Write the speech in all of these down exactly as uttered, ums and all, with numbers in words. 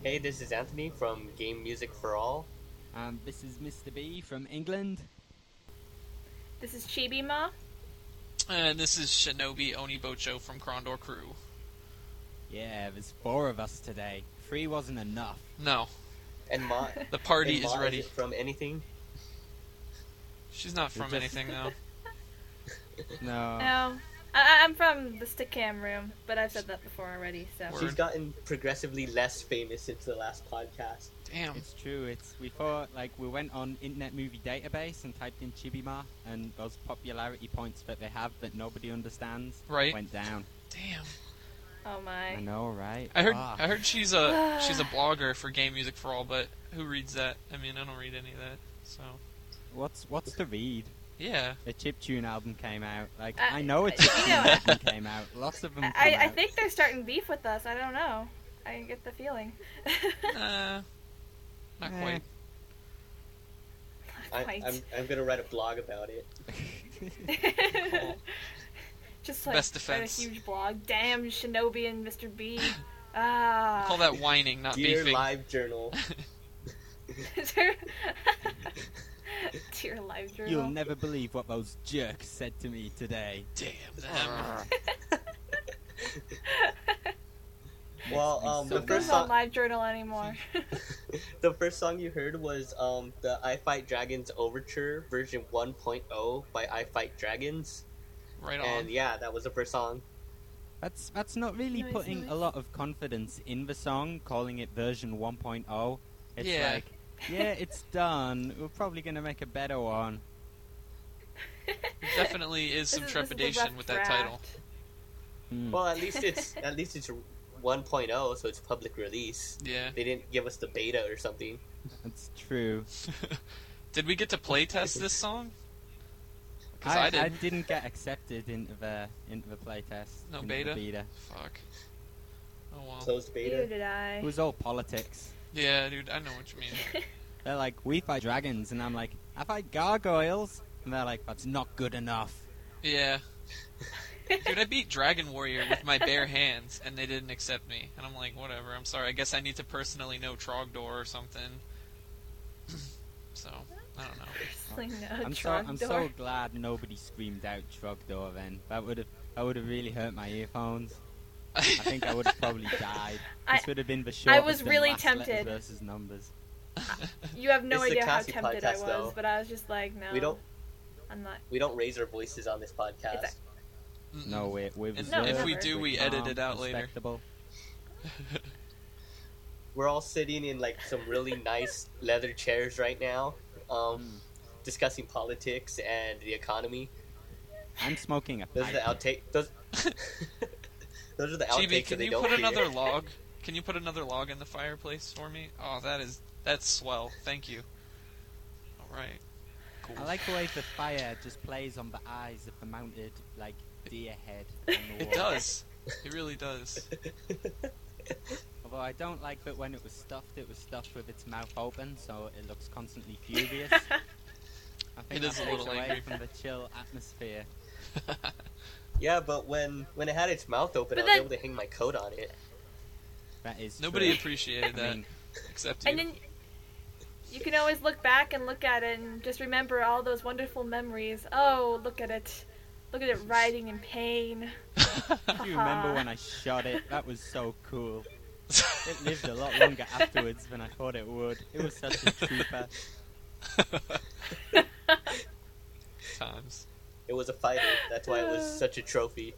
Hey, this is Anthony from Game Music for All. Um, this is Mister B from England. This is Chibi-ma. And this is Shinobi Onibocho from Krondor Crew. Yeah, there's four of us today. Three wasn't enough. No, And Ma. the party and is Ma, ready. it from anything? She's not from just- anything now. No. No, I- I'm from the stick cam room, but I've said that before already. So Word. She's gotten progressively less famous since the last podcast. Damn. It's true. It's we thought like we went on Internet Movie Database and typed in Chibima, and those popularity points that they have that nobody understands Right. went down. Damn. oh my. I know, right? I heard. Ah. I heard she's a she's a blogger for Game Music for All, but who reads that? I mean, I don't read any of that. So What's what's to read? yeah. A chiptune album came out. Like I- I know a you chiptune know- album came out. Lots of them. Come I, I out. think they're starting beef with us. I don't know. I get the feeling. Uh, not Eh. quite. I, Quite. I'm, I'm gonna write a blog about it. Just like Best write a defense. huge blog. Damn, Shinobi and Mister B. Ah. Call that whining, not Dear beefing. Live Journal. Dear Live Journal. You'll never believe what those jerks said to me today. Damn them. Well, me um, so the Who's first on song, Live Journal anymore? the first song you heard was um the I Fight Dragons Overture version one point oh by I Fight Dragons, Right on. and yeah, that was the first song. That's that's not really Nice, putting nice. a lot of confidence in the song, calling it version one point oh. It's Yeah. like, yeah, it's done. We're probably gonna make a better one. There definitely is some This is- this is the trepidation rough with that title. draft. Hmm. Well, at least it's at least it's one point oh, so it's public release. Yeah. They didn't give us the beta or something. That's true. Did we get to play test this song? Because I, I, I didn't. didn't get accepted into the into the playtest. No into the beta? beta. Fuck. Oh well. Closed Neither beta. did I. It was all politics. Yeah, dude, I know what you mean. They're like, we fight dragons, and I'm like, I fight gargoyles, and they're like, that's not good enough. Yeah. Dude, I beat Dragon Warrior with my bare hands, and they didn't accept me. And I'm like, whatever, I'm sorry. I guess I need to personally know Trogdor or something. So, I don't know. Like, no, I'm so I'm so Trogdor. glad nobody screamed out Trogdor then. That would have that would have really hurt my earphones. I think I would have probably died. I- This would have been the I shortest was and really last letters tempted. versus numbers. You have no It's the idea how classy tempted I was, podcast, though. but I was just like, no. We don't I'm not. we don't raise our voices on this podcast. It's Mm-mm. No, we're, we're And No, reserved, if we never. do, we're we edit calm, it out later. respectable. We're all sitting in like some really nice leather chairs right now, um, Mm. discussing politics and the economy. I'm smoking a Those are the pipe. outtake. Those, those are the outtakes Chibi, that can they you don't put hear. another log? Can you put another log in the fireplace for me? Oh, that is that's swell. Thank you. All right. Cool. I like the way the fire just plays on the eyes of the mounted, like, deer head on the It wall. does. It really does. Although I don't like that when it was stuffed, it was stuffed with its mouth open, so it looks constantly furious. I think It is that a takes little away angry. from the chill atmosphere. Yeah, but when when it had its mouth open, But I was then- able to hang my coat on it. That is Nobody true. appreciated I that mean, except you. And then you can always look back and look at it and just remember all those wonderful memories. Oh, look at it. Look at it writhing in pain. do you remember when I shot it? That was so cool. It lived a lot longer afterwards than I thought it would. It was such a trooper. Times. It was a fighter. That's why it was such a trophy.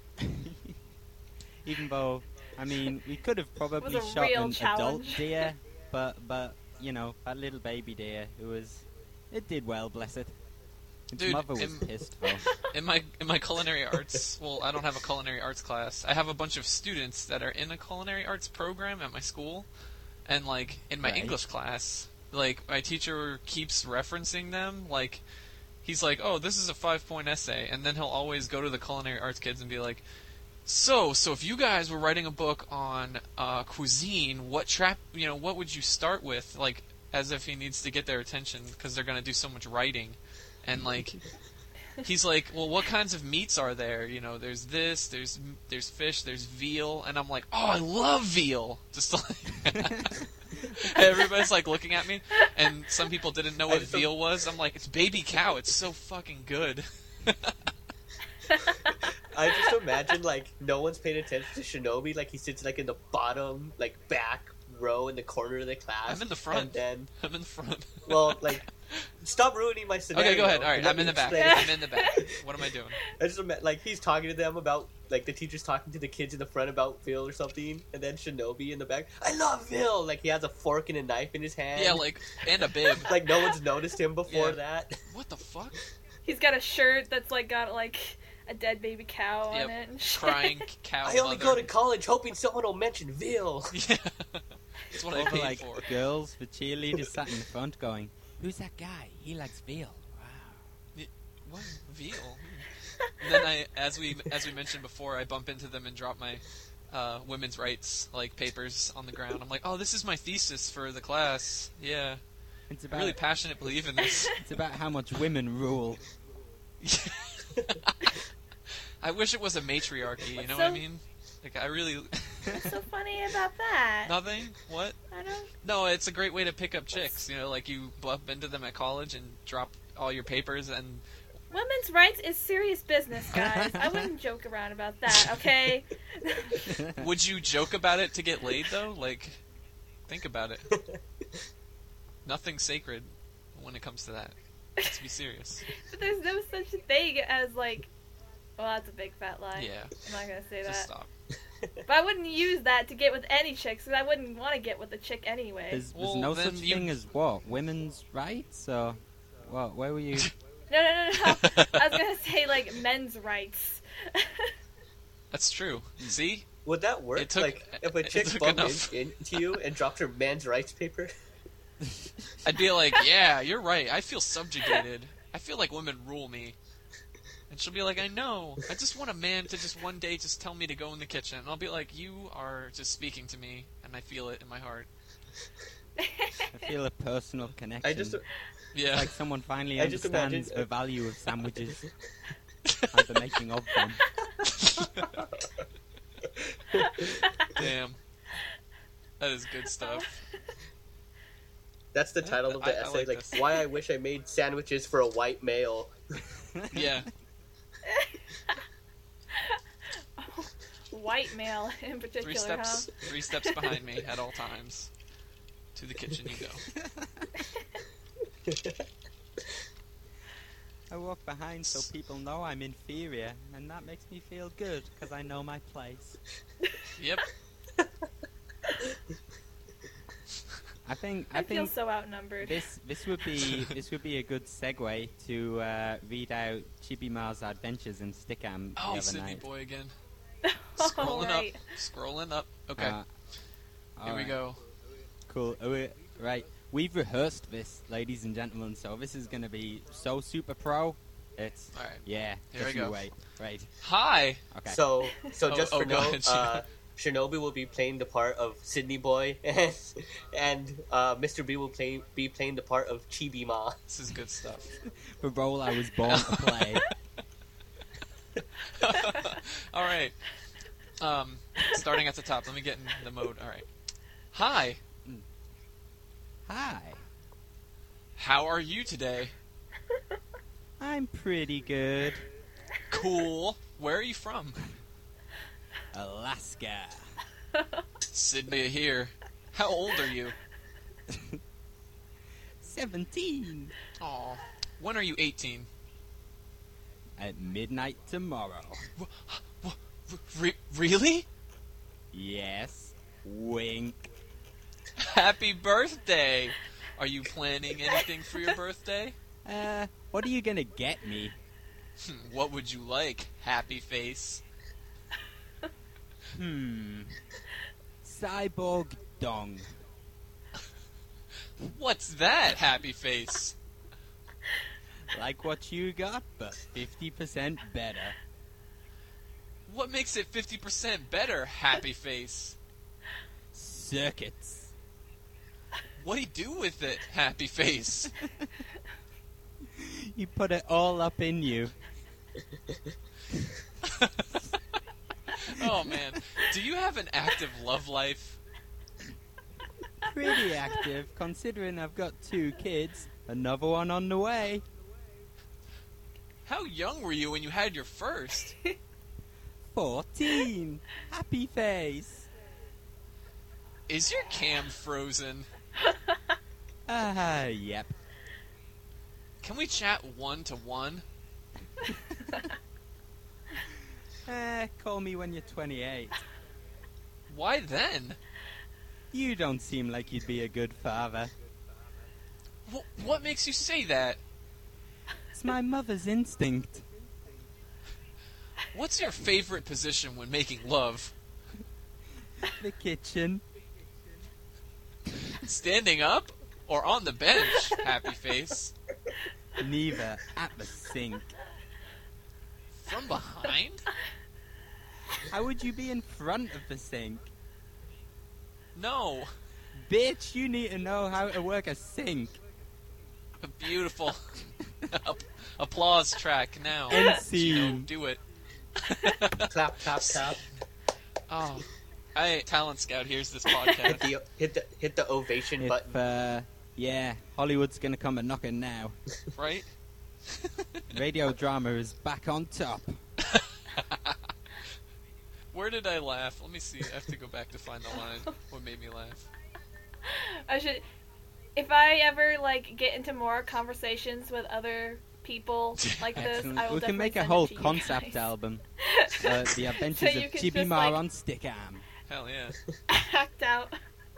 Even though, I mean, we could have probably a shot real an adult challenge. deer, but, but, you know, that little baby deer, it was, it did well, bless it. Its Dude, mother was im- pissed, though. In my in my culinary arts, well, I don't have a culinary arts class. I have a bunch of students that are in a culinary arts program at my school, and like in my Right. English class, like my teacher keeps referencing them. Like he's like, "Oh, this is a five-point essay," and then he'll always go to the culinary arts kids and be like, "So, so if you guys were writing a book on uh, cuisine, what trap, you know, what would you start with?" Like as if he needs to get their attention because they're gonna do so much writing, and like. he's like, well, what kinds of meats are there? You know, there's this, there's there's fish, there's veal, and I'm like, oh, I love veal. Just like everybody's like looking at me, and some people didn't know what veal was. I'm like, it's baby cow. It's so fucking good. I just imagine like no one's paying attention to Shinobi. Like he sits like in the bottom, like back row in the corner of the class. I'm in the front. And then, I'm in the front. well, like, stop ruining my scenario. Okay, go ahead. All right, Let I'm in me the back. explain. I'm in the back. What am I doing? I just imagine, like he's talking to them about like the teacher's talking to the kids in the front about Phil or something, and then Shinobi in the back. I love Phil. Like he has a fork and a knife in his hand. Yeah, like, and a bib. like no one's noticed him before Yeah. that. What the fuck? He's got a shirt that's like got like a dead baby cow Yep. on it and shit. Crying cow. I only mother. go to college hoping someone will mention Phil. Yeah. That's what I Over paid like for. girls, the cheerleaders sat in the front going, "Who's that guy? He likes veal." Wow. What? Veal? And then I, as we as we mentioned before, I bump into them and drop my uh, women's rights like papers on the ground. I'm like, oh, this is my thesis for the class. Yeah, It's I about really passionate believe in this. it's about how much women rule. I wish it was a matriarchy. You What's know so- what I mean? Like I really What's so funny about that? nothing. What? I don't. No, it's a great way to pick up chicks. You know, like you bump into them at college and drop all your papers and. Women's rights is serious business, guys. I wouldn't joke around about that, okay? Would you joke about it to get laid though? Like, think about it. Nothing's sacred when it comes to that. Let's be serious. But there's no such thing as like. Well, that's a big fat lie. Yeah, I'm not gonna say just that. stop. But I wouldn't use that to get with any chicks, because I wouldn't want to get with a chick anyway. There's, there's Well, no then such you- thing as what? Women's rights? Or what? Where were you? No, no, no, no. I was gonna say like men's rights. That's true. See? Would that work? It took- like if a it chick took bumped enough. in, into you and dropped her man's rights paper? I'd be like, yeah, you're right. I feel subjugated. I feel like women rule me. And she'll be like, I know. I just want a man to just one day just tell me to go in the kitchen. And I'll be like, you are just speaking to me, and I feel it in my heart. I feel a personal connection. I just Yeah. like someone finally I just understands imagine- the value of sandwiches and the making of them. Damn. That is good stuff. that's the title of the I- I essay. like Like, this. why I wish I made sandwiches for a white male. Yeah. White male in particular, Three steps three steps behind me at all times. To the kitchen you go. I walk behind so people know I'm inferior, and that makes me feel good because I know my place. Yep. I think I I feel think so outnumbered. this this would be this would be a good segue to uh, read out Chibima's adventures in Stickam the Oh, other Sydney night. boy again. All Scrolling right. up. Scrolling up. Okay. Uh, Here we alright, go. Cool. Oh, wait, right, we've rehearsed this, ladies and gentlemen. So this is going to be so super pro. It's Alright. yeah. Here just we you go. Wait. Right. Hi. Okay. So, so Oh, just oh, for go note, ahead, uh, Shinobi will be playing the part of Sydney Boy, and and uh, Mister B will play be playing the part of Chibi Ma. This is good stuff. The role I was born to play. All right. Um, starting at the top. Let me get in the mode. All right. Hi. Hi. How are you today? I'm pretty good. Cool. Where are you from? Alaska. Sydney here. How old are you? Seventeen. Aw. When are you eighteen? At midnight tomorrow. Re- really? Yes. Wink. Happy birthday! Are you planning anything for your birthday? Uh, what are you gonna get me? Hmm, What would you like, happy face? Hmm. Cyborg dong. What's that, happy face? Like what you got, but fifty percent better. What makes it fifty percent better, happy face? Circuits. What do you do with it, happy face? You put it all up in you. Oh man, do you have an active love life? Pretty active, considering I've got two kids. Another one on the way. How young were you when you had your first? Fourteen. Happy face. Is your cam frozen? Ah, uh, yep. Can we chat one to one? Eh, call me when you're twenty-eight. Why then? You don't seem like you'd be a good father. Wh- what makes you say that? It's my mother's instinct. What's your favorite position when making love? The kitchen. Standing up or on the bench, happy face? Neither. At the sink. From behind? How would you be in front of the sink? No. Bitch, you need to know how to work a sink. A beautiful applause track now. End Gino, scene. do it. Clap, clap, clap. Oh, I Talent Scout hears this Hit podcast. the hit the hit the ovation If, button. uh, yeah, Hollywood's gonna come a knocking now. Right? Radio drama is back on top. Where did I laugh? Let me see. I have to go back to find the line. What made me laugh? I should. If I ever like get into more conversations with other people like this, Excellent. I will We can definitely make a send it whole to you concept guys. album. Uh, the Adventures So you of can Chibi just, Mar like- on Stickam. Hell yeah. Act out.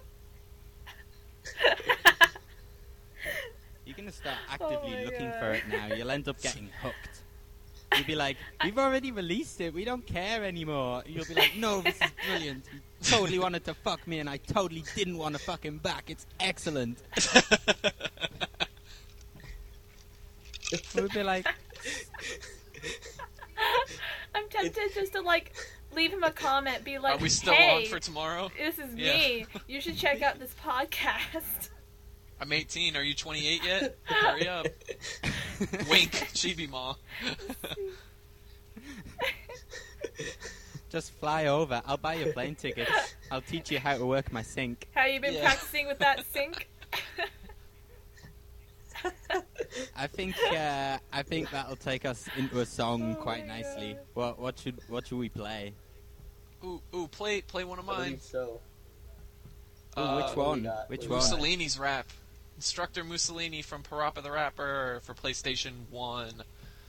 You're gonna start actively Oh my looking God. for it now. You'll end up getting hooked. You'll be like, we've already released it. We don't care anymore. You'll be like, no, this is brilliant. He totally wanted to fuck me, and I totally didn't want to fuck him back. It's excellent. We'll be like, I'm tempted just to like leave him a comment, be like, Are we still "Hey, on for tomorrow? this is Yeah. me. You should check out this podcast." I'm eighteen. Are you twenty-eight yet? Hurry up. Wink, Chibi Ma. just fly over. I'll buy you plane tickets. I'll teach you how to work my sink. How you been Yeah. practicing with that sink? I think uh, I think that'll take us into a song Oh quite my nicely. God. What what should what should we play? Ooh, ooh, play, play one of I mine. believe so. Ooh, Uh, which what do we one? got? Which What do one? we got? Mussolini's rap. Instructor Mussolini from Parappa the Rapper for PlayStation one.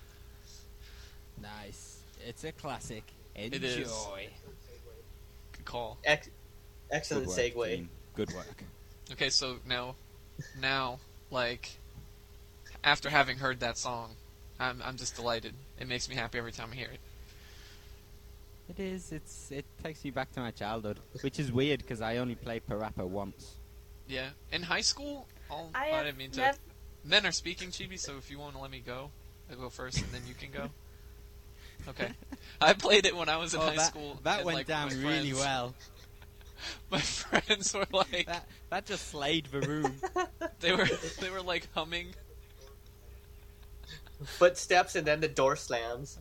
Nice. It's a classic. It Enjoy. is. Good call. Ex- excellent Good work, segue. team. Good work. Okay, so now, now, like, after having heard that song, I'm I'm just delighted. It makes me happy every time I hear it. It is. It's. It takes me back to my childhood, which is weird because I only played Parappa once. Yeah. In high school, I'll, I I have didn't mean to. nev- Men are speaking, Chibi, so if you want to let me go, I'll go first and then you can go. Okay. I played it when I was in Oh, high that, school. that and, went like, down my really friends- well. My friends were like, That that just slayed the room. they were they were like humming. Footsteps and then the door slams.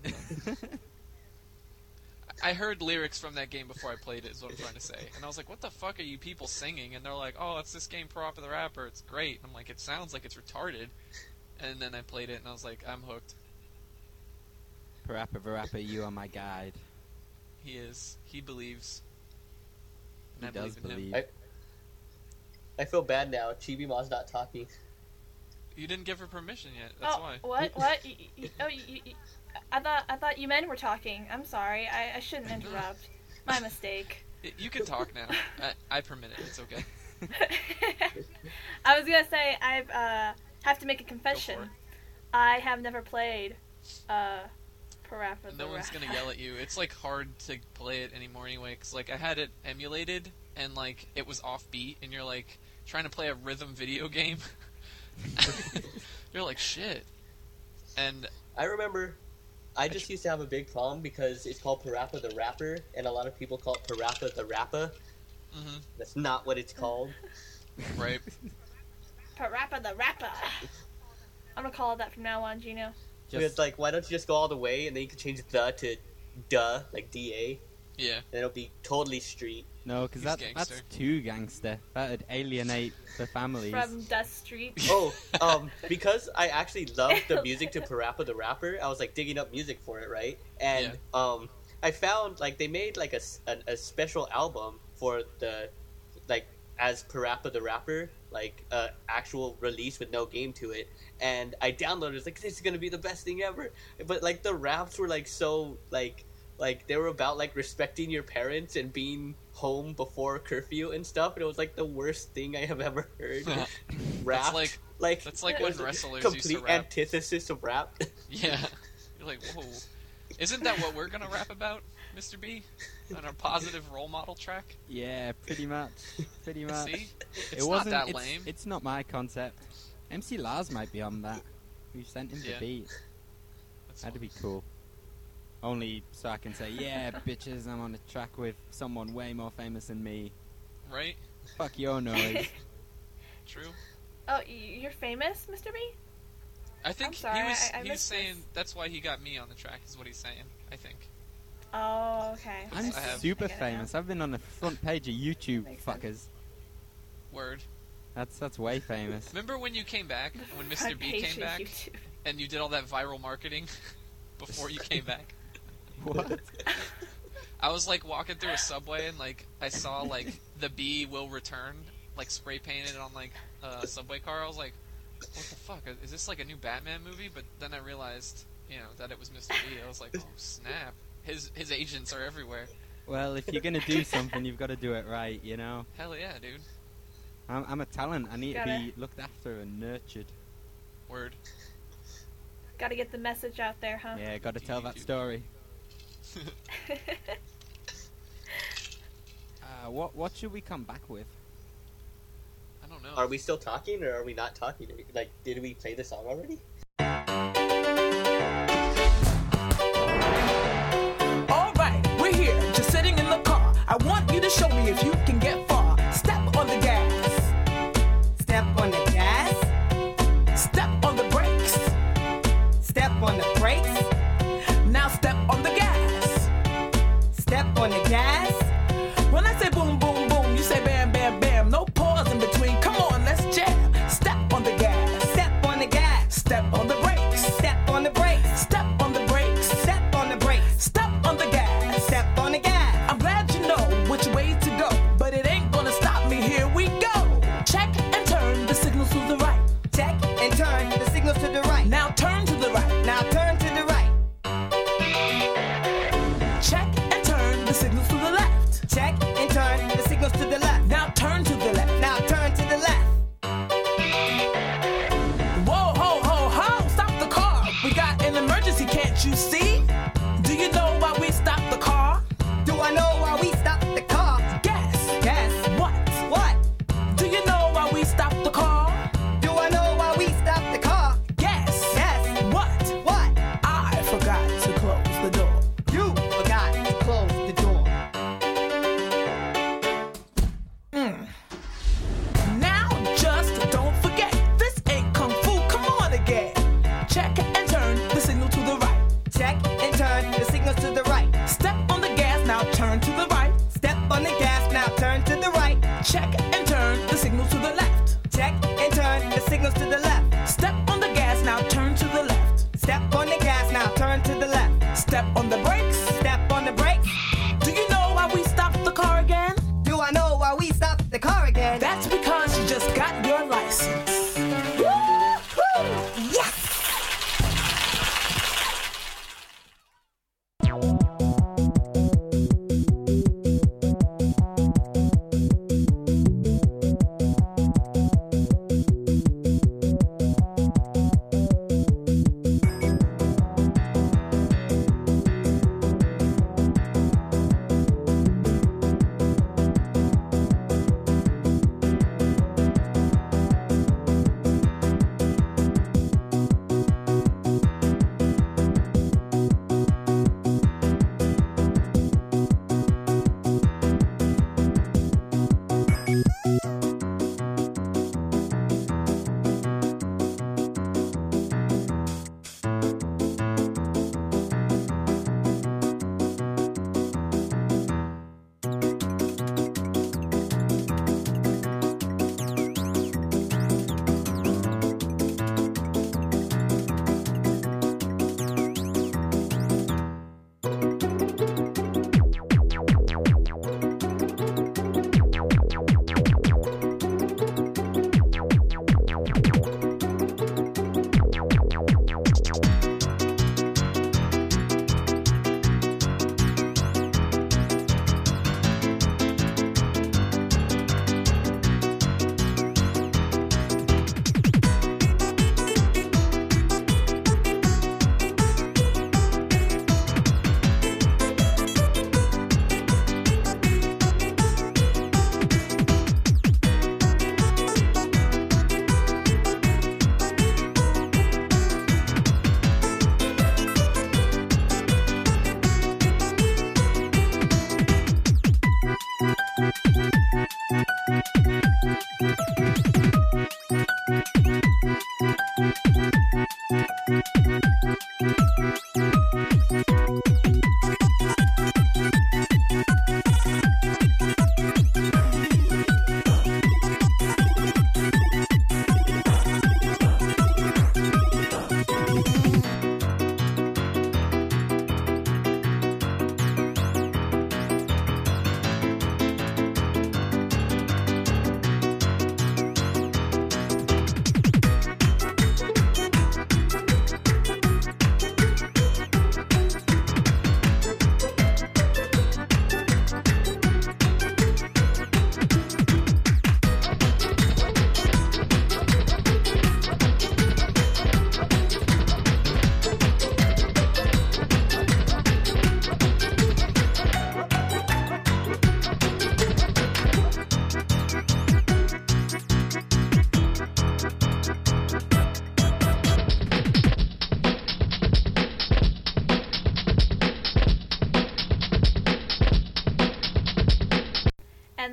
I heard lyrics from that game before I played it, is what I'm trying to say. And I was like, what the fuck are you people singing? And they're like, oh, it's this game, Parappa the Rapper. It's great. And I'm like, it sounds like it's retarded. And then I played it, and I was like, I'm hooked. Parappa the Rapper, you are my guide. He is. He believes. He And I does believe in him. believe. I feel bad now. Chibi Ma's not talking. You didn't give her permission yet. That's oh, why. what? What? You, you, oh, you, you, I thought I thought you men were talking. I'm sorry. I, I shouldn't interrupt. My mistake. Y- You can talk now. I, I permit it. It's okay. I was gonna say I've uh have to make a confession. Go for it. I have never played uh Parappa the No one's Rapper. gonna yell at you. It's like hard to play it anymore anyway, because like I had it emulated and like it was offbeat, and you're like trying to play a rhythm video game. You're like shit. And I remember I just used to have a big problem because it's called Parappa the Rapper, and a lot of people call it Parappa the Rappa. mhm, That's not what it's called. right. Parappa the Rapper. I'm gonna call it that from now on, Gino. It's Just like, why don't you just go all the way, and then you can change the to duh, like D A, Yeah. and it'll be totally street. no, because He's that, gangster. that's too gangster. That'd alienate the families. From Dust Street. Oh, um, because I actually love the music to Parappa the Rapper, I was like digging up music for it, right? And um, I found like they made like a, s- an- a special album for the like as Parappa the Rapper, like uh, actual release with no game to it. And I downloaded it. It's like, this is gonna be the best thing ever. But like the raps were like so like like they were about like respecting your parents and being home before curfew and stuff. And it was like the worst thing I have ever heard. Rap That's like like that's like it when was a wrestlers used complete to rap. antithesis of rap. Yeah. You're like, whoa. Isn't that what we're gonna rap about, Mister B? On our positive role model track? Yeah, pretty much. Pretty much. See? It's it not wasn't that it's, lame. It's not my concept. M C Lars might be on that. We've sent him Yeah. the beat. That's That'd fun. be cool. Only so I can say, yeah, bitches, I'm on a track with someone way more famous than me. Right? Fuck your noise. True. Oh, y- you're famous, Mister B? I think I'm sorry, he was I- I he's missed saying this. that's why he got me on the track is what he's saying, I think. Oh, okay. I'm I have- super I get it now. famous. I've been on the front page of YouTube, Makes fuckers. sense. Word. That's that's way famous. Remember when you came back, when Mister Front B page came of back, YouTube. and you did all that viral marketing before you came back? What? I was like walking through a subway and like I saw like the bee will return like spray painted on like a subway car. I was like, what the fuck? Is this like a new Batman movie? But then I realized, you know, that it was Mister B. I was like, oh snap! His his agents are everywhere. Well, if you're gonna do something, you've got to do it right, you know. Hell yeah, dude. I'm, I'm a talent. I need to Gotta- be looked after and nurtured. Word. Gotta get the message out there, huh? Yeah, got to tell that YouTube. story. Uh, what what should we come back with? I don't know. Are we still talking or are we not talking? Like, did we play the song already? Alright, we're here, just sitting in the car. I want you to show me if you can get far. Step on the gas. Step on the gas. Step on the brakes. Step on the brakes. Now step on the gas. Step on the gas. When I say boom, boom, boom, you say bam, bam, bam. No pause in between. Come on, let's jam. Step on the gas. Step on the gas. Step on the brakes. Step on the brakes. Step on the brakes. Step on the brakes. Step on the gas. Step on the gas. I'm glad you know which way to go, but it ain't gonna stop me. Here we go. Check and turn the signals to the right. Check and turn the signals to the right. Now turn to the right. Now turn to the right. Check and turn the signals to the left. Check and turn the signals to the left. Now turn to the left. Now turn to the left. Whoa, ho, ho, ho! Stop the car! We got an emergency, can't you see? Do you know why we stopped the car? Do I know why we stopped the car? Gas. Gas. What? What? Do you know why we stopped the car? Do I know why we stopped the car? Gas. Gas. What? What? I forgot to close the door. You forgot to close the door. Now just don't forget, this ain't kung fu. Come on again. Check and turn the signal to the right. Check and turn the signals to the right. Step on the gas, now turn to the right. Step on the gas, now turn to the right. Check and turn the signal to the left. Check and turn the signals to the left. Step on the gas, now turn to the left. Step on the gas, now turn to the left. Step on the brakes. Step on the brakes. Do you know why we stopped the car again? Do I know why we stopped the car again? That's because you just got your license. Woo-hoo! Yes!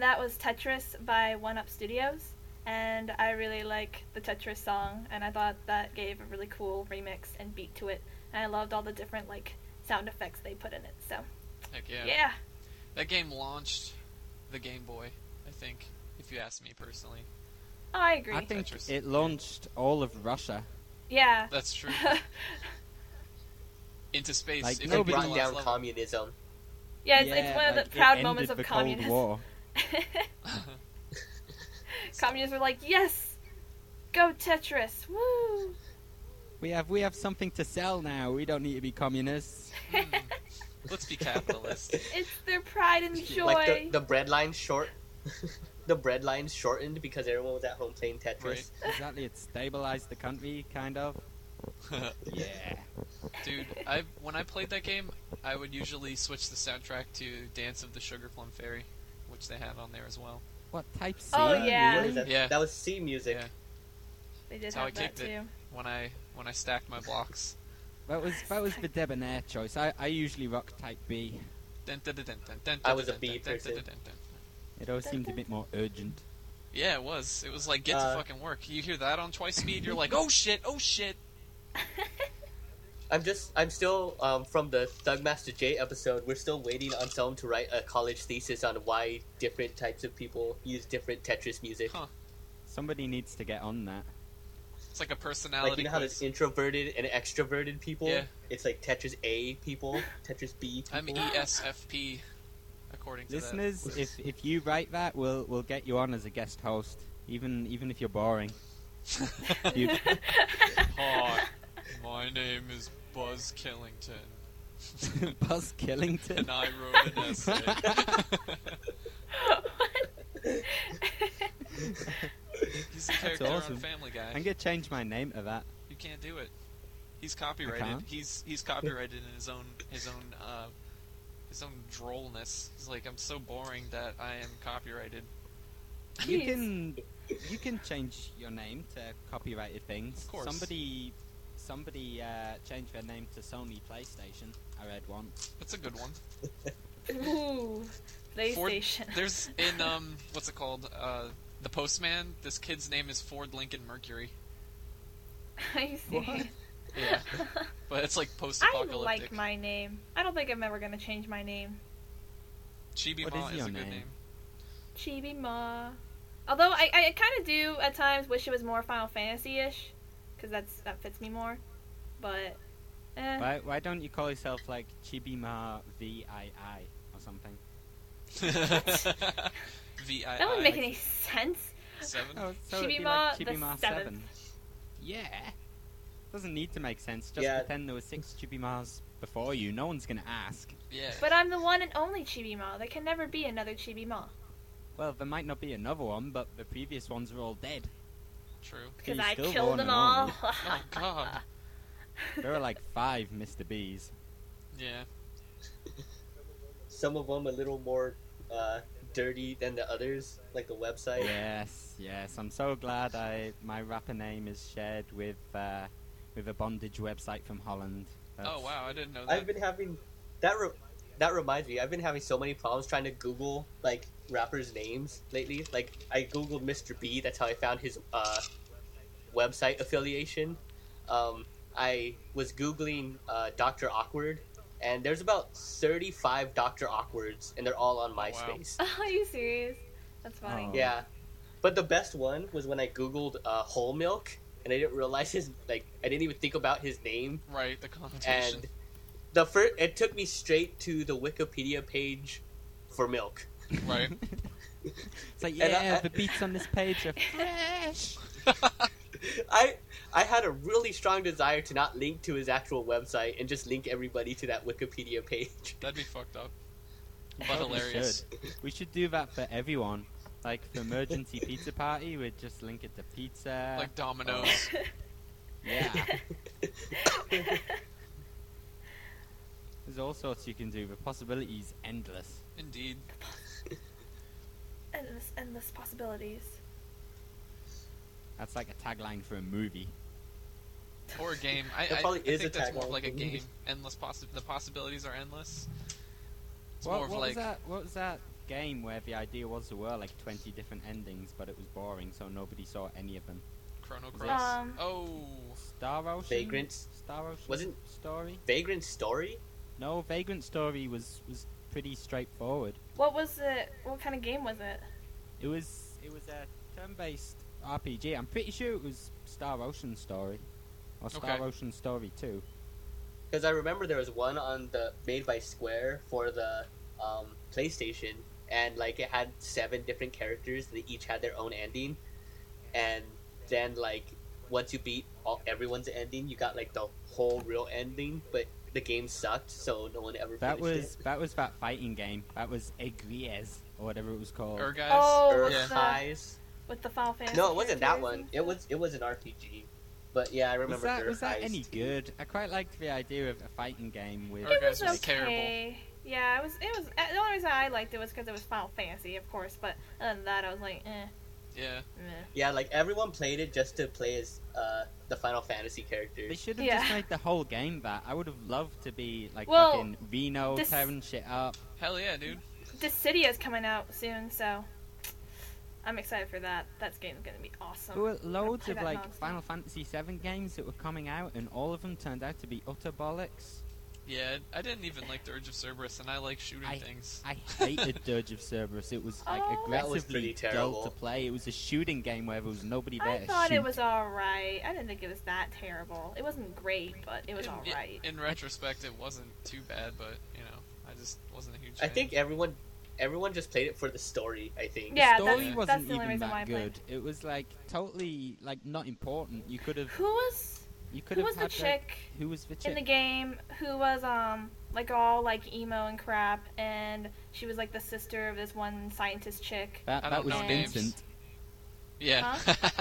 that was Tetris by One Up Studios, and I really like the Tetris song, and I thought that gave a really cool remix and beat to it, and I loved all the different like sound effects they put in it. So Heck yeah. yeah, That game launched the Game Boy, I think, if you ask me personally. oh, I agree. I think Tetris. it launched all of Russia. yeah, That's true. Into space. Like, if It you nobody- beat the brought last down level. communism. yeah, it's, it's one of like, the it proud ended moments of the Cold communism. War. Communists were like, yes, go Tetris, woo! We have we have something to sell now. We don't need to be communists. Hmm. Let's be capitalist. It's their pride and joy. Like the, the bread line short. The bread lines shortened because everyone was at home playing Tetris. Right. Exactly, it stabilized the country, kind of. Yeah. Dude, I when I played that game, I would usually switch the soundtrack to Dance of the Sugar Plum Fairy, which they have on there as well. What type C? Oh, yeah. What is that? Yeah. That was C music. Yeah. They did That's how I have that kicked too. it when I when I stacked my blocks. That was that was the debonair choice. I, I usually rock type B. Dun, dun, dun, dun, dun, dun, I was a dun, B dun, dun, person. dun, dun, dun. It always seemed a bit more urgent. Yeah, it was. It was like get Uh, to fucking work. You hear that on twice speed, you're like, oh shit, oh shit. I'm just, I'm still, um, from the Thugmaster J episode, we're still waiting on someone to write a college thesis on why different types of people use different Tetris music. Huh. Somebody needs to get on that. It's like a personality Like, you know how quiz. there's introverted and extroverted people? Yeah. It's like Tetris A people, Tetris B people. I'm E S F P, according to Listeners, if if you write that, we'll we'll get you on as a guest host, even even if you're boring. that. You, Hi, my name is Buzz Killington, Buzz Killington. and I wrote an essay. He's a character awesome. on Family Guy. I'm gonna change my name to that. You can't do it. He's copyrighted. can't? He's he's copyrighted in his own his own uh, his own drollness. He's like, I'm so boring that I am copyrighted. You Jeez. can you can change your name to copyrighted things. Of course. Somebody somebody uh, changed their name to Sony PlayStation. I read once. That's a good one. Ooh, Ford, PlayStation. there's in um what's it called? Uh, The Postman. This kid's name is Ford Lincoln Mercury. Are you serious? Yeah, but it's like I post-apocalyptic. like my name. I don't think I'm ever gonna change my name. Chibi What Ma is is, your a good name? name. Chibi Ma. Although I, I kind of do at times wish it was more Final Fantasy-ish, because that's that fits me more. But eh. Why why don't you call yourself like Chibima V I I or something? V I I. That wouldn't make any sense. Seven. Oh, so it'd be Chibima like the Chibima seventh. seven. Yeah. Doesn't need to make sense. Just Yeah. pretend there were six Chibimas before you. No one's gonna ask. Yeah. But I'm the one and only Chibi Ma. There can never be another Chibi Ma. Well, there might not be another one, but the previous ones are all dead. True. Because He's I still killed one them and all. only. Oh God. There are like five Mister B's. Yeah. Some of them a little more uh, dirty than the others, like the website. Yes, yes. I'm so glad I my rapper name is shared with uh, with a bondage website from Holland. That's- Oh wow, I didn't know that. I've been having that. Re- that reminds me, I've been having so many problems trying to Google like rappers' names lately. Like I googled Mister B. That's how I found his uh, website affiliation. Um, I was googling uh, Doctor Awkward, and there's about thirty-five Doctor Awkwards, and they're all on wow. MySpace. Are you serious? That's funny. Oh. Yeah, but the best one was when I googled uh, Whole Milk, and I didn't realize his like I didn't even think about his name. Right, the connotation. And the first, it took me straight to the Wikipedia page for milk. Right. It's like, And yeah, I- the beats on this page are fresh. I I had a really strong desire to not link to his actual website and just link everybody to that Wikipedia page. That'd be fucked up. But Probably hilarious. should. We should do that for everyone. Like for emergency pizza party, we'd just link it to pizza. Like Domino's. yeah. There's all sorts you can do. The possibilities endless. Indeed. Endless, endless possibilities. That's like a tagline for a movie. Or a game. I, There I, probably I is think a that's more of tagline like a for movies. game. Endless possi- The possibilities are endless. It's What, more of what like was that? What was that game where the idea was there were like twenty different endings, but it was boring, so nobody saw any of them. Chrono Was Cross. Um, oh, Star Ocean? Vagrant? Star Ocean Wasn't- Story? Vagrant Story? No, Vagrant Story was, was pretty straightforward. what was it? What kind of game was it? It was it was a turn-based R P G. I'm pretty sure it was Star Ocean Story. Or Star Okay. Ocean Story two. Because I remember there was one on the made by Square for the um, PlayStation, and like it had seven different characters. They each had their own ending, and then like once you beat all everyone's ending, you got like the whole real ending. But the game sucked, so no one ever That finished was that was that fighting game. That was Egriez, or whatever it was called. er guys. Oh, it. Earth with the, Highs. with the Final Fantasy. No, it wasn't that characters one. and It stuff? was it was an R P G. But yeah, I remember. Was that Earth was that Highs any too. good? I quite liked the idea of a fighting game with. Or It guys was was terrible. okay. Yeah, it was. It was. uh, The only reason I liked it was because it was Final Fantasy, of course. But other than that, I was like, eh, Yeah. meh. Yeah, like everyone played it just to play as uh, the Final Fantasy They characters. should have Yeah. just made the whole game that. I would have loved to be like Well, fucking Reno this- tearing shit up. Hell yeah, dude. Dissidia's coming out soon, so I'm excited for that. That game's gonna be awesome. There were loads play of that like nonstop. Final Fantasy seven games that were coming out, and all of them turned out to be utter bollocks. Yeah, I didn't even like Dirge of Cerberus, and I like shooting I- things. I hated Dirge of Cerberus. It was like Oh. That was aggressively pretty dull terrible. to play. It was a shooting game where there was nobody there I to thought shoot. it was alright. I didn't think it was that terrible. It wasn't great, but it was in, alright. in retrospect, it wasn't too bad, but you know, I just wasn't a huge. I fan. think everyone everyone just played it for the story. I think. Yeah, the story that's- wasn't that's the only even reason why I that played. good. It was like totally like not important. You could have Who was you could who have was the had chick who was the in the chick? game who was um like all like emo and crap, and she was like the sister of this one scientist chick. That I that don't was know names. Vincent. Yeah.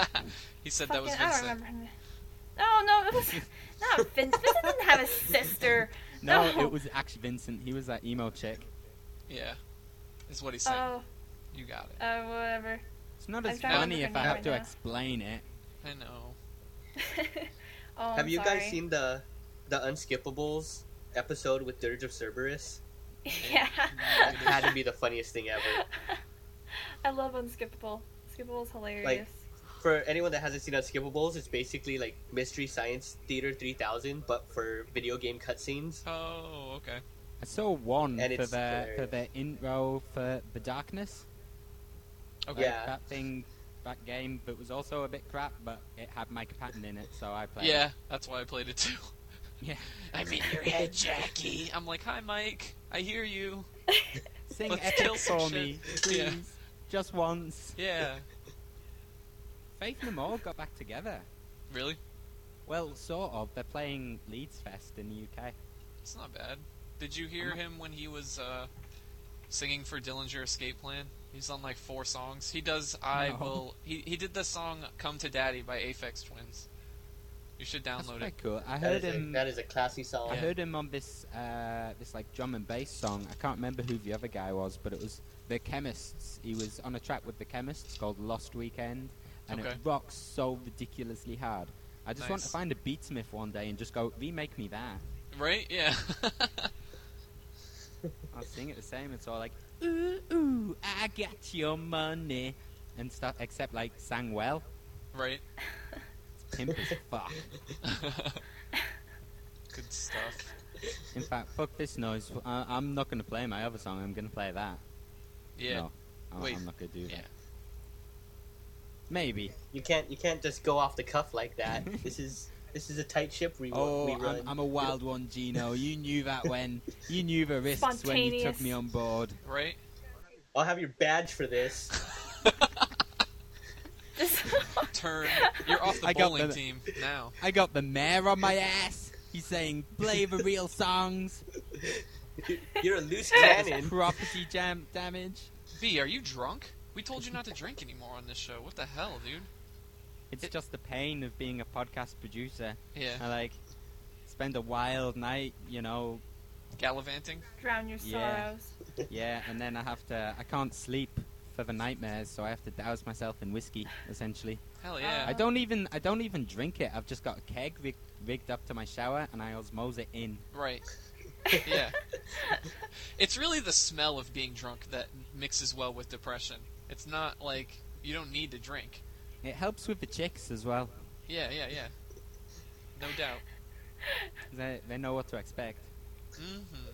he said that was Fucking- I don't Vincent. remember. Her name. No, no, it was not Vincent. Vincent didn't have a sister. No, No. it was actually Vincent. He was that emo chick. Yeah, is what he said. Oh, You got it. uh, whatever. It's not I'm as trying to funny remember if her I name have to right now. explain it. I know. Oh, Have I'm you sorry. guys seen the the Unskippables episode with Dirge of Cerberus? Yeah. It had to be the funniest thing ever. I love Unskippable. Unskippable is hilarious. For anyone that hasn't seen Unskippables, it's basically like Mystery Science Theater three thousand, but for video game cutscenes. Oh, okay. I saw one And for it's their for hilarious. their intro for The Darkness. Okay. Yeah. That thing, that game that was also a bit crap, but it had Mike Patton in it, so I played Yeah, it. that's why I played it too. Yeah. I'm in your head, Jackie. I'm like, hi, Mike. I hear you. Sing Let's Epic kill some for shit. me, please. Yeah. Just once. Yeah. Faith No More got back together. Really? Well, sort of. They're playing Leeds Fest in the U K. It's not bad. Did you hear I'm not- him when he was uh, singing for Dillinger Escape Plan? He's on like four songs. He does I No. Will... He, he did the song Come to Daddy by Aphex Twins. You should That's download quite it. cool. I That heard is, a, him. that is a classy song. I Yeah. heard him on this uh, this like drum and bass song. I can't remember who the other guy was, but it was the Chemists. He was on a track with the Chemists called Lost Weekend, and Okay. it rocks so ridiculously hard. I just want to Nice. find a beatsmith one day and just go remake me that. Right? Yeah. I'll sing it the same. It's all like ooh ooh, I got your money and stuff, except like sang well. right. It's pimp as fuck. Good stuff. In fact, fuck this noise. I- I'm not going to play my other song. I'm going to play that. Yeah. No, I- Wait. I'm not going to do that. Yeah. Maybe. You can't you can't just go off the cuff like that. this is this is a tight ship we, Oh, we run. I'm, I'm a wild one, Gino. You knew that when you knew the risks when you took Spontaneous. me on board. Right? I'll have your badge for this. Turn. You're off the I got bowling the- team now. I got the mayor on my ass. He's saying play the real songs. You're a loose There's cannon. property jam damage. V, are you drunk? We told you not to drink anymore on this show. What the hell, dude? It's It- just the pain of being a podcast producer. Yeah. I like spend a wild night, you know, Gallivanting? Drown your Yeah. sorrows. yeah, and then I have to. I can't sleep for the nightmares, so I have to douse myself in whiskey, essentially. Hell yeah. I don't even. I don't even drink it. I've just got a keg rig- rigged up to my shower, and I osmose it in. Right. Yeah. It's really the smell of being drunk that mixes well with depression. It's not like you don't need to drink. It helps with the chicks as well. Yeah, yeah, yeah. No doubt. They they know what to expect. Mm-hmm.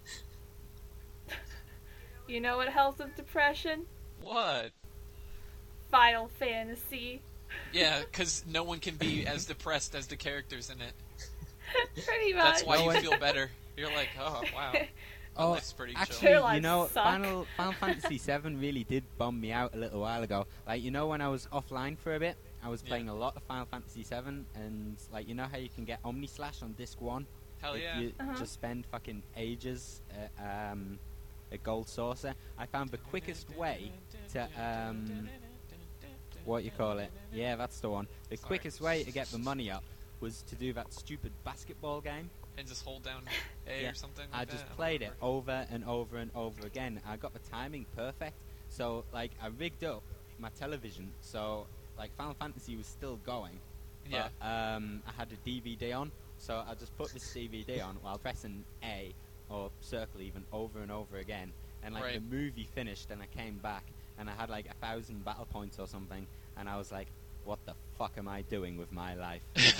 You know what helps with depression? What? Final Fantasy. Yeah, because no one can be as depressed as the characters in it. Pretty much. That's why No you one- feel better. You're like, oh, wow. Oh, life's pretty chill. actually, Their you lives know, suck. Final Final Fantasy seven really did bum me out a little while ago. Like, you know, when I was offline for a bit, I was Yeah. playing a lot of Final Fantasy seven, and like, you know how you can get Omni Slash on disc one? Hell if yeah. you Uh-huh. just spend fucking ages at um, a gold saucer. I found the quickest way to um, what you call it? Yeah, that's the one. The Sorry. quickest way to get the money up was to do that stupid basketball game. And just hold down A Yeah. or something like I that. just don't played it remember. over and over and over again. I got the timing perfect. So, like, I rigged up my television so, like, Final Fantasy was still going. Yeah. But, um, I had a D V D on, so I just put this D V D on while pressing A or circle even over and over again. And, like, Right. the movie finished and I came back and I had, like, a thousand battle points or something. And I was like, what the fuck am I doing with my life?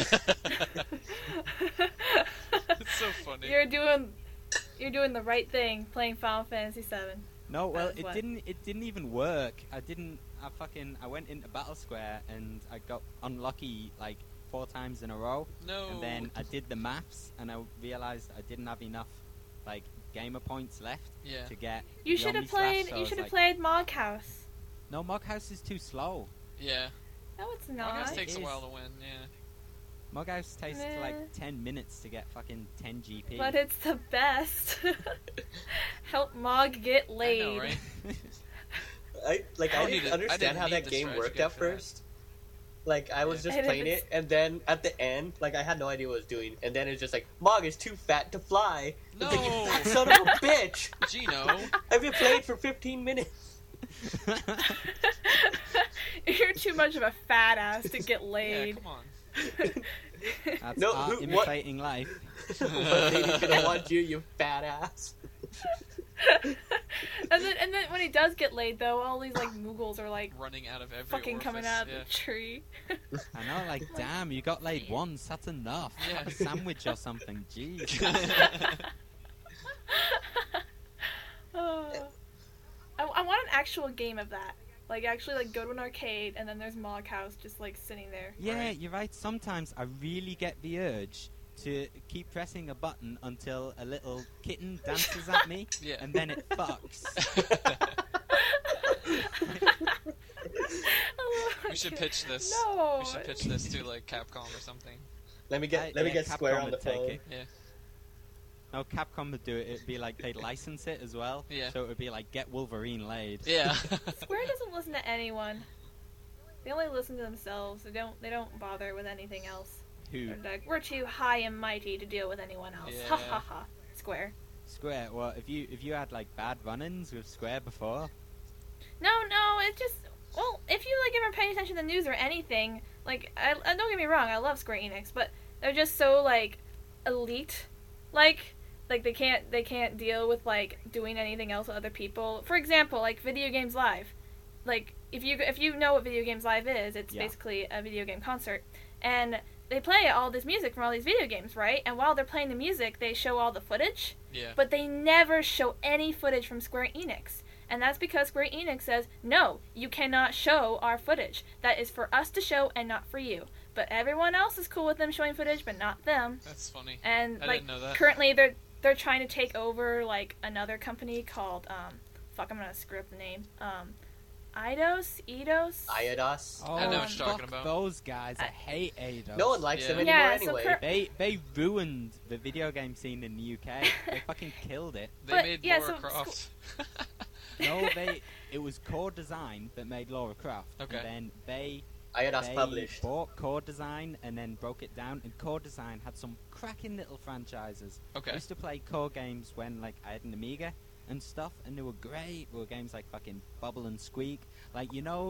It's so funny. You're doing, you're doing the right thing, playing Final Fantasy seven. No, well, That's it what- didn't. It didn't even work. I didn't. I fucking. I went into Battle Square and I got unlucky like four times in a row. No. And then I did the maths and I realized I didn't have enough like gamer points left Yeah. to get. You the should have Omni Slash, played. so I You was should have like, played Mog House. No, Mog House is too slow. Yeah. No, it's Well, not. it takes a It while is. to win, yeah. Mog House takes Meh. like ten minutes to get fucking ten G P. But it's the best. Help Mog get I laid. know, right? I like I I don't didn't need it- I understand didn't how need that the game strategy worked guide at for that. first. Like I was Yeah. just And playing it's- it, and then at the end, like I had no idea what it was doing, and then it's just like Mog is too fat to fly. No. It's like, you fat son of a bitch! Gino. I've been playing for fifteen minutes. You're too much of a fat ass to get Yeah, laid. come on. That's No, art who- what- imitating life. What lady's gonna want you, you fat ass? and then, and then when he does get laid, though, all these like Moogles are like Running out of every fucking coming orifice, out of yeah. the tree. I know, like, damn, you got laid once. That's enough. Yeah. Have a sandwich or something. Jeez. Oh. I, I want an actual game of that. Like actually, like go to an arcade, and then there's Mog House just like sitting there. Yeah, Right. you're right. Sometimes I really get the urge to keep pressing a button until a little kitten dances at me, Yeah. and then it fucks. We should pitch this. No. We should pitch this to like Capcom or something. Let me get I- let me yeah, get Square Capcom on the would take phone. it. Yeah. No, Capcom would do it. It'd be like they'd license it as well. Yeah. So it would be like get Wolverine laid. Yeah. Square doesn't listen to anyone. They only listen to themselves. They don't. They don't bother with anything else. Who? They're like, we're too high and mighty to deal with anyone else. Yeah. Ha ha ha. Square. Square. Well, if you if you had like bad run-ins with Square before, No, no. It's just. Well, if you like ever pay attention to the news or anything, like, I, I don't get me wrong, I love Square Enix, but they're just so like elite. Like, like they can't they can't deal with like doing anything else with other people. For example, like Video Games Live. Like if you if you know what Video Games Live is, it's Yeah. basically a video game concert, and they play all this music from all these video games, right? And while they're playing the music, they show all the footage, Yeah. but they never show any footage from Square Enix. And that's because Square Enix says, no, you cannot show our footage. That is for us to show and not for you. But everyone else is cool with them showing footage, but not them. That's funny. And I like didn't know that. currently they're they're trying to take over like another company called um fuck I'm gonna screw up the name. Um Eidos? Eidos? Iados. oh, I know what you're fuck talking about. those guys. I I- hate Eidos. No one likes Yeah. them anymore Yeah, so anyway. cur- They they ruined the video game scene in the U K. They fucking killed it. They But, made yeah, Lara so Croft. No, they. It was Core Design that made Lara Croft. Okay. And then they Iados they published. bought Core Design and then broke it down. And Core Design had some cracking little franchises. I Okay. used to play Core games when like I had an Amiga and stuff, and they were great. They were games like fucking Bubble and Squeak. Like you know,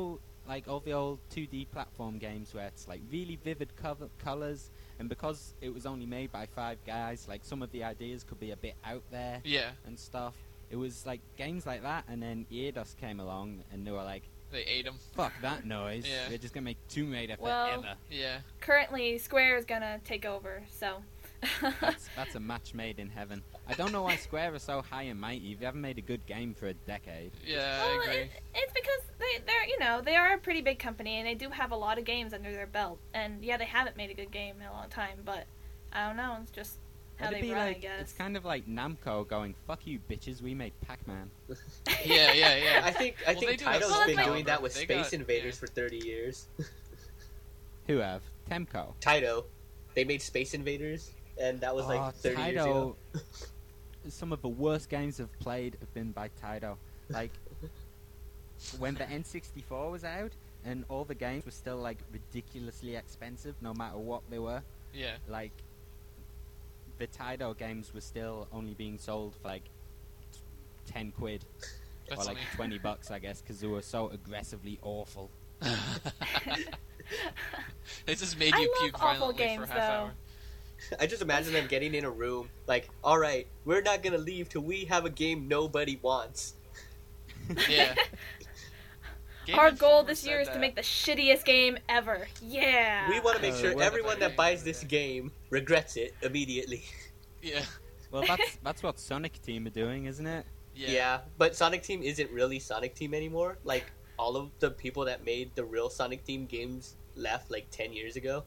like all the old two D platform games where it's like really vivid cover- colors, and because it was only made by five guys, like some of the ideas could be a bit out there Yeah, and stuff. It was like games like that, and then Eidos came along, and they were like, they ate him. "Fuck that noise! Yeah. We're just gonna make Tomb Raider Well- forever." Yeah. Currently, Square is gonna take over, so. That's that's a match made in heaven. I don't know why Square are so high and mighty. They haven't made a good game for a decade. Yeah, Well, I agree. it, it's because they, they're, you know, they are a pretty big company, and they do have a lot of games under their belt. And yeah, they haven't made a good game in a long time, but I don't know. It's just how It'd they be run, like I guess. it's kind of like Namco going, "Fuck you, bitches! We made Pac-Man." Yeah, yeah, yeah. I think I Well, think they do have Taito's Well, been that's doing like- that with They Space got- Invaders yeah. for thirty years. Who have Temco? Taito, they made Space Invaders, and that was Oh, like thirty years ago. Taito. Some of the worst games I've played have been by Taito. Like when the N sixty-four was out, and all the games were still like ridiculously expensive, no matter what they were. Yeah. Like the Taito games were still only being sold for like t- ten quid That's or like funny. twenty bucks, I guess, because they were so aggressively awful. It just made I you love puke awful violently games, for a half though. hour. I just imagine them getting in a room, like, all right, we're not gonna leave till we have a game nobody wants. Yeah. Game Our goal Informer this said year is that. to make the shittiest game ever. Yeah. We want to make Uh, sure what- everyone that buys this game regrets it immediately. Yeah. Well, that's that's what Sonic Team are doing, isn't it? Yeah. Yeah, but Sonic Team isn't really Sonic Team anymore. Like, all of the people that made the real Sonic Team games left like ten years ago.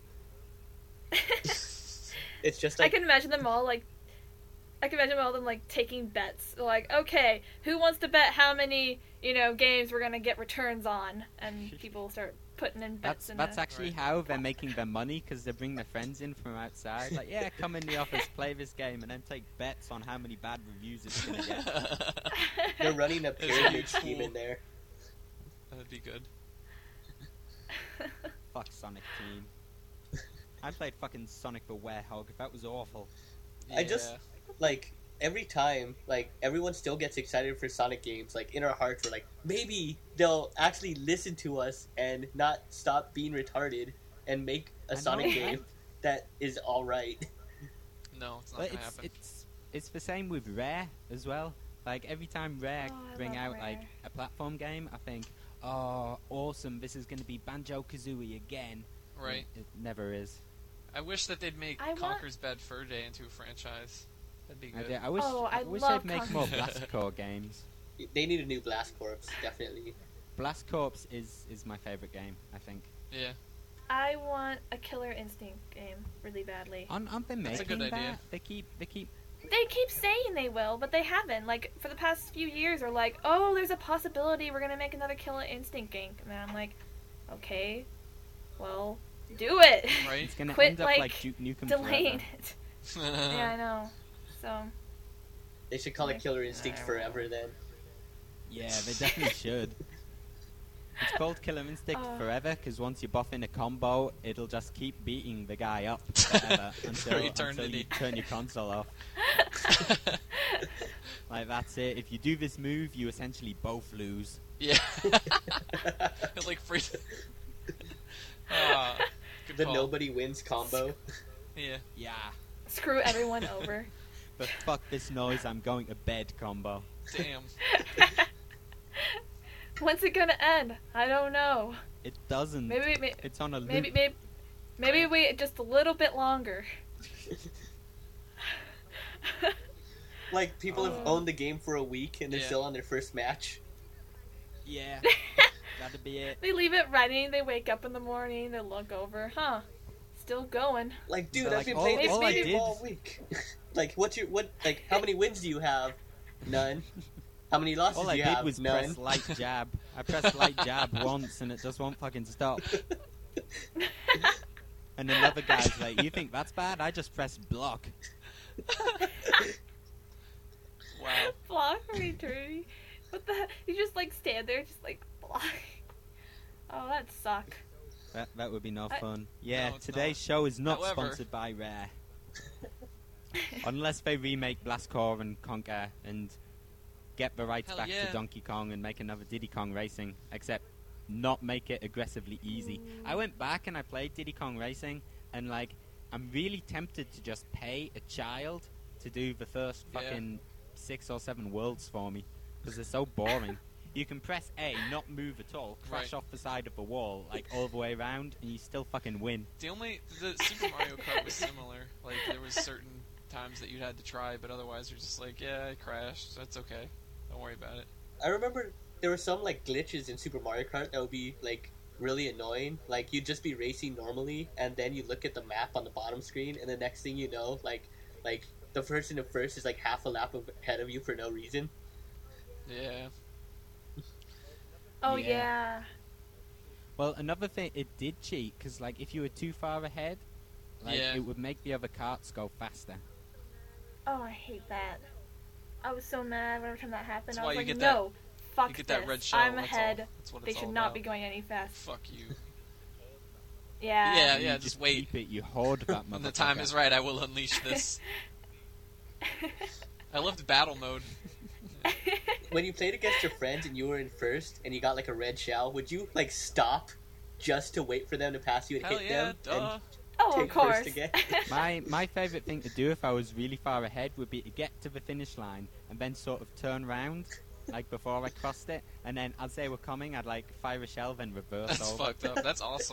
It's just I like can imagine them all like. I can imagine all of them like taking bets. Like, okay, who wants to bet how many you know games we're gonna get returns on? And people start putting in bets. That's in that's a- actually Right. how they're making their money, because they bring their friends in from outside. Like, yeah, come in the office, play this game, and then take bets on how many bad reviews it's gonna get. they're running a It's a pyramid huge scheme pool. in there. That'd be good. Fuck Sonic Team. I played fucking Sonic the Werehog. That was awful. I just- Yeah. Like, every time, like, everyone still gets excited for Sonic games. Like, in our hearts, we're like, maybe they'll actually listen to us and not stop being retarded and make a I know, Sonic right? game that is alright. No, it's not But gonna it's happen. it's it's the same with Rare as well. Like every time Rare Oh, I bring love out like Rare. a platform game, I think, oh, awesome! This is gonna be Banjo Kazooie again. Right. It never is. I wish that they'd make I want- Conker's Bad Fur Day into a franchise. That'd be I, good. did- I wish Oh, I I wish love they'd make Conker's more Bad. Blast Corps games. They need a new Blast Corps, definitely. Blast Corps is is my favorite game. I think. Yeah. I want a Killer Instinct game really badly. Aren't, aren't they That's a making good that? idea. They keep they keep. They keep saying they will, but they haven't. Like for the past few years, are like, oh, there's a possibility we're gonna make another Killer Instinct game, and I'm like, okay, well, do it. Right? It's gonna Quit, end up like, like Duke Nukem Delaying Forever. it. Yeah, I know. So They should call it Killer Instinct Forever then. Yeah, they definitely should. It's called Killer Instinct Uh. Forever because once you buff in a combo, it'll just keep beating the guy up forever until, until eternity. you turn your console off. Like that's it. If you do this move, you essentially both lose. Yeah. Like free. Ah, good The call. nobody wins combo. Yeah. Yeah. screw everyone over. But fuck this noise, I'm going to bed combo. Damn. When's it gonna end? I don't know. It doesn't. Maybe, maybe, It's on a loop. maybe, maybe, maybe wait just a little bit longer. Like, people have Oh. owned the game for a week and they're Yeah. still on their first match. Yeah. That'd be it. They leave it running. They wake up in the morning. They look over. Huh? Still going. Like, dude, But, I've like, been all- playing this all I game did- all week. Like, what's your, what, like, how many wins do you have? None. How many losses All do I you did have? was None. press light jab. I pressed light jab once and it just won't fucking stop. And another guy's like, you think that's bad? I just press block. Wow. Block for eternity. What the? You just like stand there, just like block. Oh, that'd suck. That that would be no I- fun. Yeah, No, it's today's not. show is not However- sponsored by Rare. Unless they remake Blast Corps and Conquer and get the rights Hell back yeah. to Donkey Kong and make another Diddy Kong Racing. Except not make it aggressively easy. I went back and I played Diddy Kong Racing, and like I'm really tempted to just pay a child to do the first Yeah. fucking six or seven worlds for me because they're so boring. You can press A, not move at all, crash Right. off the side of the wall, like all the way around, and you still fucking win. The only the Super Mario Kart was similar. Like there was certain times that you had to try, but otherwise you're just like, yeah, I crashed. That's okay. Don't worry about it. I remember there were some like glitches in Super Mario Kart that would be like really annoying. Like you'd just be racing normally, and then you look at the map on the bottom screen, and the next thing you know, like like the person in first is like half a lap ahead of you for no reason. Yeah. Oh Yeah. yeah. Well, another thing, it did cheat, because like if you were too far ahead, like Yeah. it would make the other carts go faster. Oh, I hate that. I was so mad every time that happened. That's I why was you like, get that- no, fuck You get this. that red shell. I'm that's ahead. All. That's what They it's should all not about. be going any fast. Fuck you. Yeah. Yeah, And yeah, you just wait. Keep it, you hoard that When the time motherfucker. is right, I will unleash this. I loved battle mode. When you played against your friends and you were in first and you got like a red shell, would you like stop just to wait for them to pass you and Hell hit yeah, them? duh. And Oh, take of course. first again? My my favourite thing to do if I was really far ahead would be to get to the finish line and then sort of turn round, like before I crossed it, and then as they were coming, I'd like fire a shell, then reverse That's over. fucked up. That's awesome.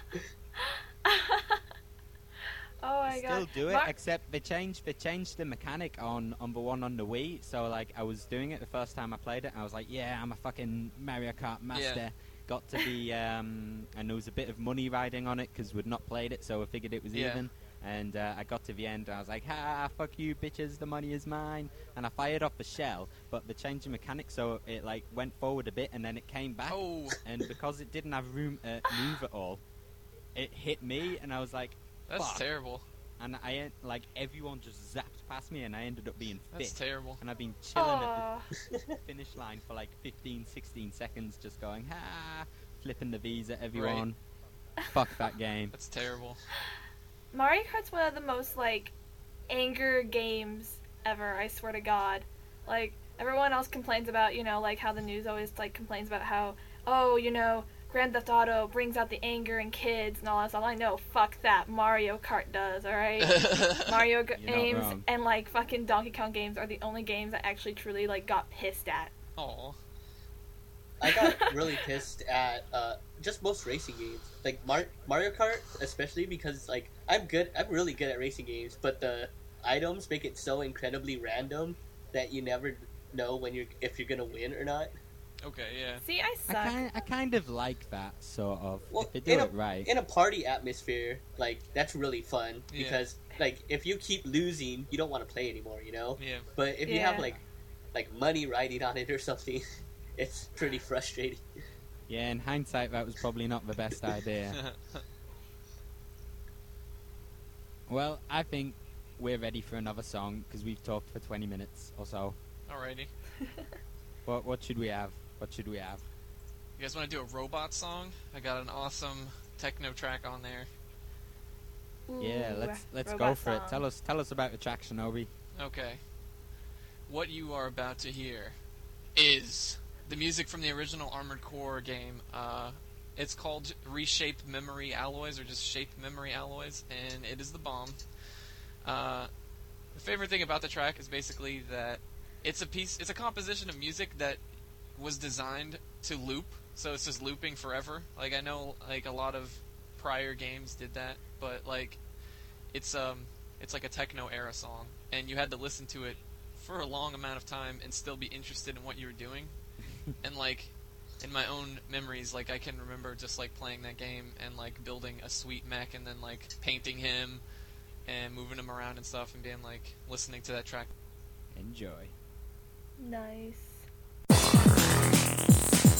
Oh my god. Still do it, Mar- except they changed they changed the mechanic on on the one on the Wii. So like I was doing it the first time I played it, and I was like, yeah, I'm a fucking Mario Kart master. Yeah. Got to be, um, and there was a bit of money riding on it because we'd not played it, so I figured it was Yeah. even. And uh, I got to the end, and I was like, ha, fuck you, bitches, the money is mine. And I fired off the shell, but they changed the mechanic, so it like went forward a bit, and then it came back. Oh, And because it didn't have room to move at all, it hit me, and I was like, that's Fuck. terrible. and I en- like everyone just zapped past me, and I ended up being That's fifth. terrible. And I've been chilling Aw. at the finish line for like fifteen, sixteen seconds, just going, ha, flipping the V's at everyone. Fuck that game. That's terrible. Mario Kart's one of the most like anger games ever, I swear to God. Like everyone else complains about, you know, like how the news always like complains about how, oh, you know, Grand Theft Auto brings out the anger in kids and all that stuff. I know, fuck that. Mario Kart does, alright? Mario g- You're not games wrong. and like fucking Donkey Kong games are the only games I actually truly like got pissed at. Aw. I got really pissed at uh, just most racing games, like Mar- Mario Kart, especially because like I'm good, I'm really good at racing games, but the items make it so incredibly random that you never know when you're if you're gonna win or not. Okay, yeah. See, I I suck. kind, I kind of like that, sort of. Well, if they do in a, it right. in a party atmosphere, like that's really fun Yeah. because like if you keep losing, you don't want to play anymore, you know. Yeah. But if you have Yeah. like like money riding on it or something, it's pretty frustrating. Yeah, in hindsight, that was probably not the best idea. Well, I think we're ready for another song, because we've talked for twenty minutes or so. Alrighty. What, what should we have? What should we have? You guys want to do a robot song? I got an awesome techno track on there. Yeah, Ooh, let's let's robot go for it. song. Tell us tell us about the track, Shinobi. Okay. What you are about to hear is the music from the original Armored Core game. Uh, it's called Reshape Memory Alloys, or just Shape Memory Alloys, and it is the bomb. Uh, the favorite thing about the track is basically that it's a piece, it's a composition of music that was designed to loop, so it's just looping forever. Like I know, like a lot of prior games did that, but like it's um, it's like a techno era song, and you had to listen to it for a long amount of time and still be interested in what you were doing. And like in my own memories, like I can remember just like playing that game and like building a sweet mech and then like painting him and moving him around and stuff and being like listening to that track. Enjoy. Nice.